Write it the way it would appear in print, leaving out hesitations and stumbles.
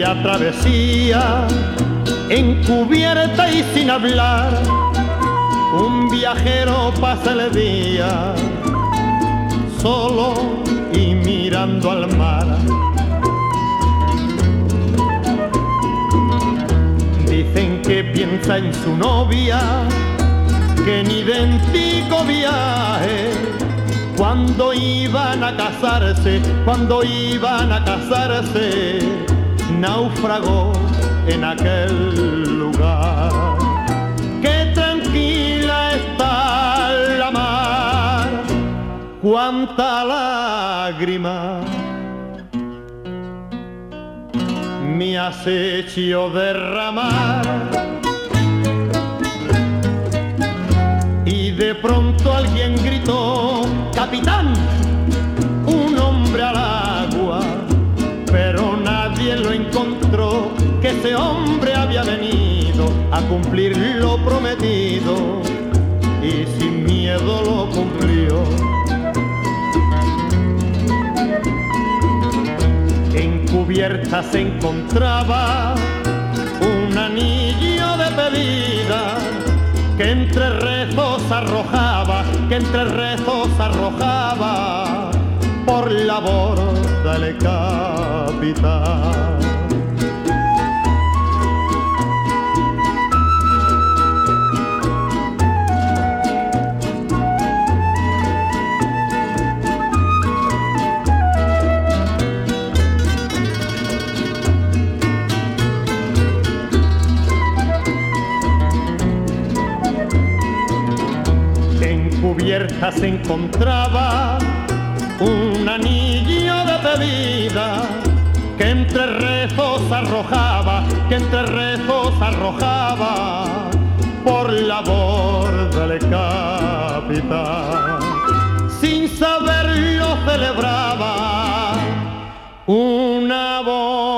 la travesía, encubierta y sin hablar, un viajero pasa el día, solo y mirando al mar. Dicen que piensa en su novia, que en idéntico viaje, cuando iban a casarse, naufragó en aquel lugar. Qué tranquila está la mar, cuánta lágrima me has hecho derramar. Y de pronto alguien gritó: ¡Capitán! Un hombre al agua, pero nadie lo encontró, que ese hombre había venido a cumplir lo prometido y sin miedo lo cumplió. Encubierta se encontraba un anillo de pedida, que entre rezos arrojaba por la borda del capitán. Encubierta se encontraba un anillo de pedida, que entre rezos arrojaba por la borda del capitán. Sin saberlo celebraba una boda